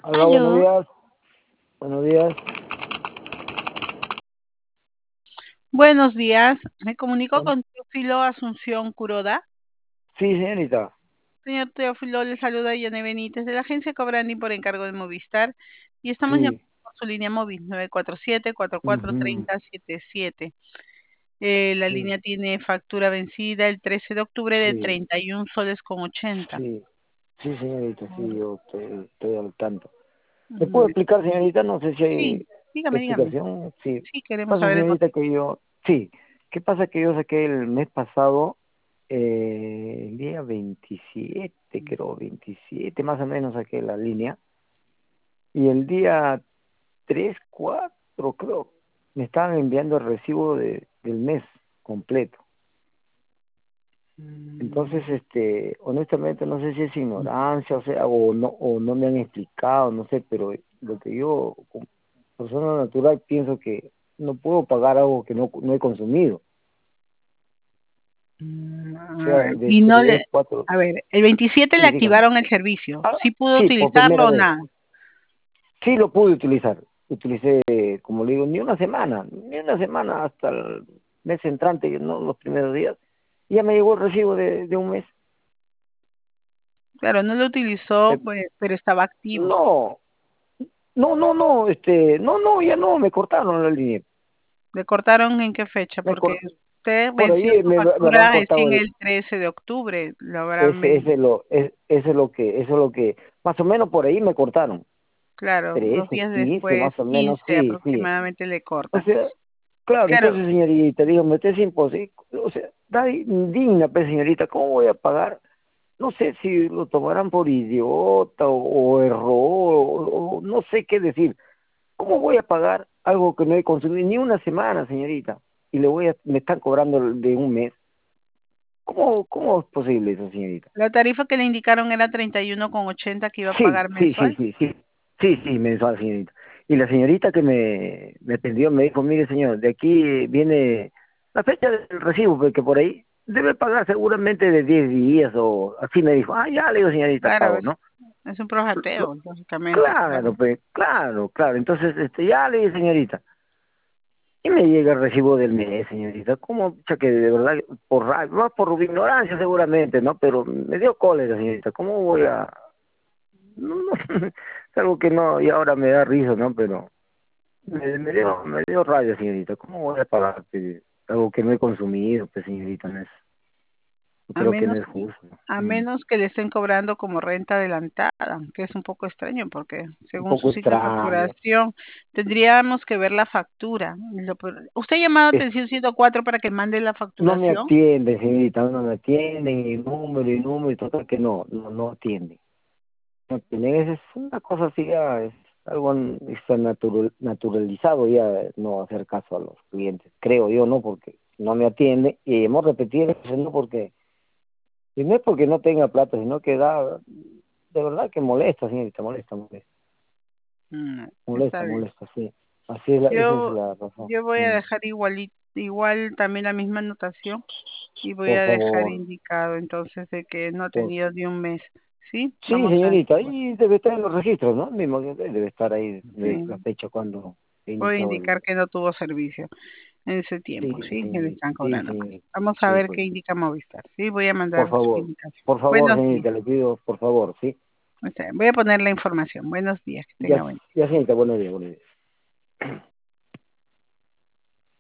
Hola, buenos Aló, días. Buenos días. buenos días. Me comunico Bueno, con Teófilo Asunción Curoda. sí, señorita. Señor Teófilo, le saluda Yane Benítez de la agencia Cobrani por encargo de Movistar y estamos llamando Sí. por su línea móvil 947 44 Ujú. 30 77. La Sí, línea tiene factura vencida el 13 de octubre de sí, 31 soles con 80. sí. Sí, señorita, sí, yo estoy al tanto. ¿Me puedo Mm, explicar, señorita? No sé si Sí, hay dígame. explicación. Sí. Sí, queremos Pasa, saber el señorita, motivo. que yo... Sí. ¿Qué pasa? Que yo saqué el mes pasado, el día 27, creo, 27 más o menos saqué la línea. Y el día 3 4 creo, me estaban enviando el recibo del mes completo. Mm, Entonces, honestamente no sé si es ignorancia, o sea, o no me han explicado, no sé, pero lo que yo, como persona natural, pienso que no puedo pagar algo que no he consumido. O sea, de Y no 3 le, 4 a ver, el 27 le sí, dígame. activaron el servicio. Ah, ¿Sí pudo sí, por primera utilizarlo o vez. nada? Sí lo pude utilizar. Utilicé, como le digo, ni una semana hasta el mes entrante, no los primeros días. Y ya me llegó el recibo de un mes. Claro, no lo utilizó, Eh, pues, pero estaba activo. no, no, no, ya no, me cortaron la línea. ¿Le cortaron en qué fecha? Me Porque cort- usted por venció ahí su me habrán factura cortado recién el 13 de octubre. Lo habrán ese es lo que, eso es lo que, más o menos por ahí me cortaron. claro, 2 13 días 15 después, más o menos, 15 sí, sí. aproximadamente le O cortan. sea, claro, Claro, entonces señorita, dígame, usted es imposible, o sea, da indigna, pues señorita, ¿cómo voy a pagar? No sé si lo tomarán por idiota o error, o no sé qué decir. ¿Cómo voy a pagar algo que no he consumido ni una semana, señorita? Y me están cobrando de un mes. ¿Cómo es posible eso, señorita? la tarifa que le indicaron era 31,80 que iba a Sí, pagar sí, sí, mensual. sí, sí. Sí, sí, mensual, señorita. Y la señorita que me atendió me dijo, mire, señor, de aquí viene la fecha del recibo, porque por ahí debe pagar seguramente de 10 días o así me dijo. Ah, ya le digo, señorita, Claro, pago, ¿no? es un prorrateo, Lo- lógicamente, claro. claro, pues, claro, claro. Entonces, ya le dije, señorita. Y me llega el recibo del mes, señorita. ¿Cómo? Pucha, que de verdad, más por ignorancia seguramente, ¿no? Pero me dio cólera, señorita. ¿Cómo voy a...? No, no, es algo que no, y ahora me da risa, ¿no? Pero me dio rabia, señorita. ¿Cómo voy a pagar algo que no he consumido, pues, señorita? No es, yo A creo que no menos es justo. A Mm. menos que le estén cobrando como renta adelantada, que es un poco extraño porque Un según su poco ciclo de extraño. facturación tendríamos que ver la factura. ¿Usted ha llamado a Es, atención 104 para que mande la no me facturación? atiende, señorita, no me atienden, y número, y total que no atiende. No atiende. Es una cosa así, ya es algo está naturalizado ya no hacer caso a los clientes. Creo yo, ¿no? Porque no me atiende y hemos repetido eso, no porque y no es porque no tenga plata, sino que de verdad que molesta, señorita, Está bien. molesta, sí. Esa es Yo, la razón. yo voy a Mm. dejar igual también la misma anotación y voy Por a dejar favor, indicado entonces de que no ha por... tenido ni un mes. ¿Sí? Sí, Vamos a, señorita, ahí debe estar en los registros, ¿no? Mismo que debe estar ahí la sí, fecha cuando he voy a iniciado el... indicar que no tuvo servicio en ese Sí, tiempo, ¿sí? Que le señorita, están sí, cobrando, pues. señorita, Vamos a sí, ver pues. qué indica Movistar, ¿sí? Voy a mandar su indicación. Por favor, Buenos días. señorita, le pido, por favor, ¿sí? O sea, voy a poner la información. Buenos días, que Ya, tenga buen día. ya, señorita, buenos días, buenos días.